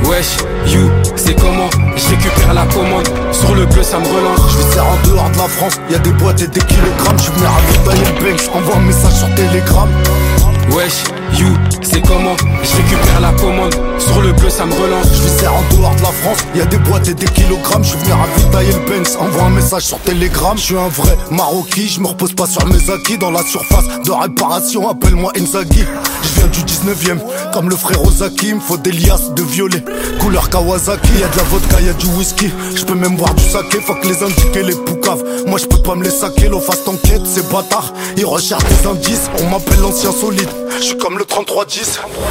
Wesh, you, c'est comment? Je récupère la commande, sur le bleu ça me relance. Je vais en dehors de la France, y'a des boîtes et des kilogrammes. Je suis venu ravitailler le Banks, envoie un message sur Telegram. Wesh, you, c'est comment? Je récupère la commande, sur le bleu ça me relance. Je vais en dehors de la France, y'a des boîtes et des kilogrammes. Je suis venu ravitailler le Banks, envoie un message sur Telegram. Je suis un vrai Marocain, je me repose pas sur mes acquis. Dans la surface de réparation, appelle-moi Inzaghi. Je viens du 19ème, comme le frère Ozaki. Me faut des liasses de violet, couleur Kawasaki. Y'a de la vodka, y'a du whisky. Je peux même boire du saké, faut que les indiquer les poucaves. Moi je peux pas me les saquer, l'eau fasse t'enquête, ces bâtards. Ils recherchent des indices, on m'appelle l'ancien solide. Je suis comme le 3310.